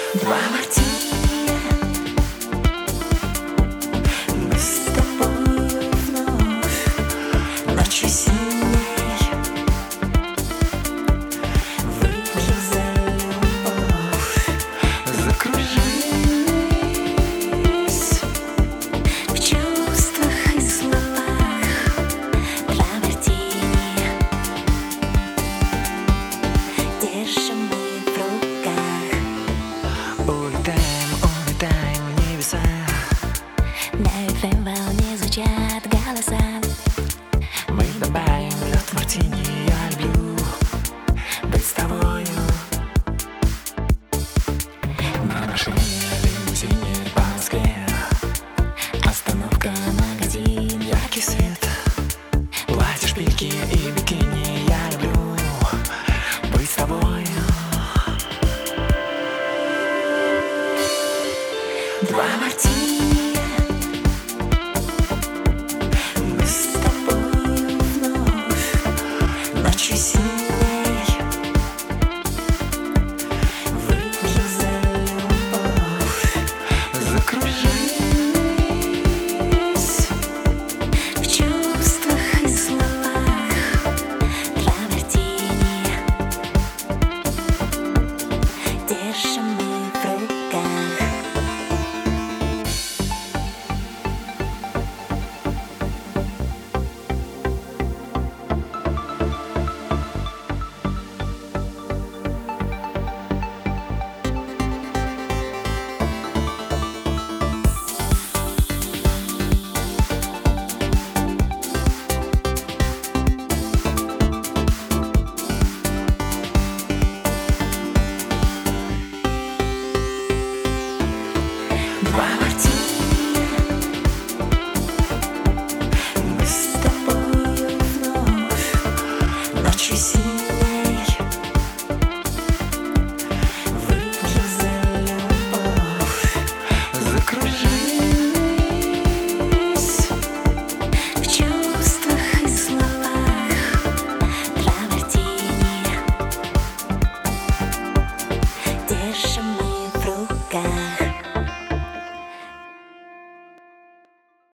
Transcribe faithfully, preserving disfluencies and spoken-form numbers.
Два мартини, мы с тобою вновь ночью синей выпьем за любовь, закружились в чувствах и словах. Два мартини держим мы в руках. Улетаем, улетаем в небеса. На эф эм волне звучат голоса. Мы добавим лед в мартини. Я люблю быть с тобою. На машине, лимузине по Москве. Остановка, магазин, яркий свет. Платье, шпильки и бикини. Я люблю быть с тобою. Два мартини, мы с тобою вновь ночью синей выпьем за любовь, Закружились в чувствах и словах. Два мартини держим мы в руках. Два мартини, мы с тобою вновь ночью синей выпьем за любовь, закружились в чувствах и словах. Два мартини держим